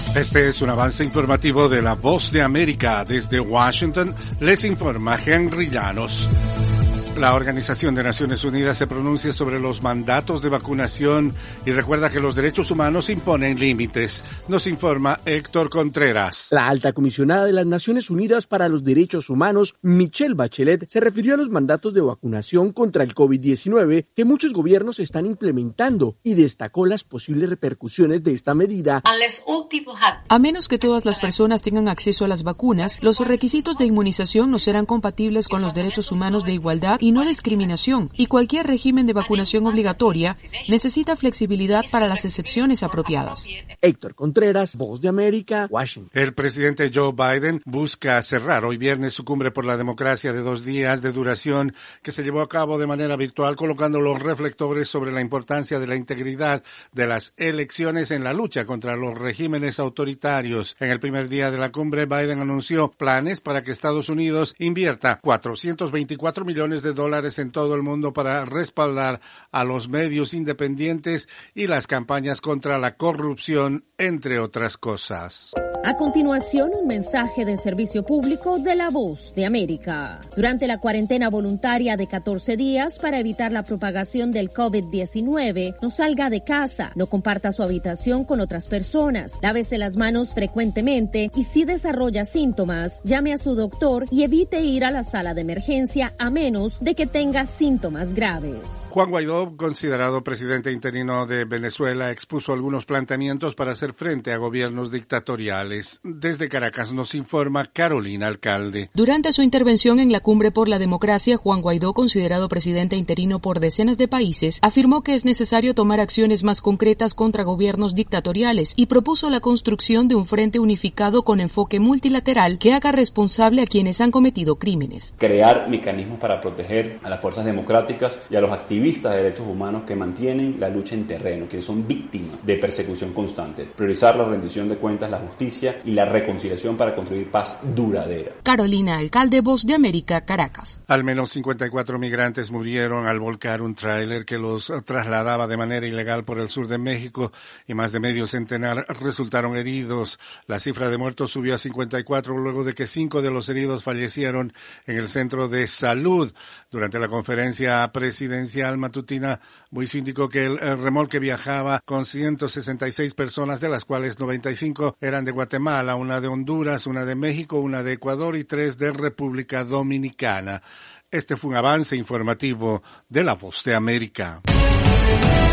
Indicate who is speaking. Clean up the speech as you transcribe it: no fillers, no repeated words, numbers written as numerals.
Speaker 1: Este es un avance informativo de La Voz de América. Desde Washington les informa Henry Llanos. La Organización de Naciones Unidas se pronuncia sobre los mandatos de vacunación y recuerda que los derechos humanos imponen límites. Nos informa Héctor Contreras.
Speaker 2: La alta comisionada de las Naciones Unidas para los Derechos Humanos, Michelle Bachelet, se refirió a los mandatos de vacunación contra el COVID-19 que muchos gobiernos están implementando y destacó las posibles repercusiones de esta medida.
Speaker 3: A menos que todas las personas tengan acceso a las vacunas, los requisitos de inmunización no serán compatibles con los derechos humanos de igualdad y no discriminación, y cualquier régimen de vacunación obligatoria necesita flexibilidad para las excepciones apropiadas.
Speaker 2: Héctor Contreras, Voz de América, Washington.
Speaker 1: El presidente Joe Biden busca cerrar hoy viernes su cumbre por la democracia de 2 días de duración que se llevó a cabo de manera virtual, colocando los reflectores sobre la importancia de la integridad de las elecciones en la lucha contra los regímenes autoritarios. En el primer día de la cumbre, Biden anunció planes para que Estados Unidos invierta $424 millones en todo el mundo para respaldar a los medios independientes y las campañas contra la corrupción, entre otras cosas.
Speaker 4: A continuación, un mensaje de servicio público de La Voz de América. Durante la cuarentena voluntaria de 14 días para evitar la propagación del COVID-19, no salga de casa, no comparta su habitación con otras personas, lávese las manos frecuentemente y si desarrolla síntomas, llame a su doctor y evite ir a la sala de emergencia a menos de que tenga síntomas graves.
Speaker 1: Juan Guaidó, considerado presidente interino de Venezuela, expuso algunos planteamientos para hacer frente a gobiernos dictatoriales. Desde Caracas nos informa Carolina Alcalde.
Speaker 3: Durante su intervención en la Cumbre por la Democracia, Juan Guaidó, considerado presidente interino por decenas de países, afirmó que es necesario tomar acciones más concretas contra gobiernos dictatoriales y propuso la construcción de un frente unificado con enfoque multilateral que haga responsable a quienes han cometido crímenes.
Speaker 5: Crear mecanismos para proteger a las fuerzas democráticas y a los activistas de derechos humanos que mantienen la lucha en terreno, que son víctimas de persecución constante. Priorizar la rendición de cuentas, la justicia y la reconciliación para construir paz duradera.
Speaker 3: Carolina Alcalde, Voz de América, Caracas.
Speaker 1: Al menos 54 migrantes murieron al volcar un tráiler que los trasladaba de manera ilegal por el sur de México y más de medio centenar resultaron heridos. La cifra de muertos subió a 54 luego de que 5 de los heridos fallecieron en el centro de salud. Durante la conferencia presidencial matutina, Buizo indicó que el remolque viajaba con 166 personas, de las cuales 95 eran de Guatemala, una de Honduras, una de México, una de Ecuador y 3 de República Dominicana. Este fue un avance informativo de La Voz de América.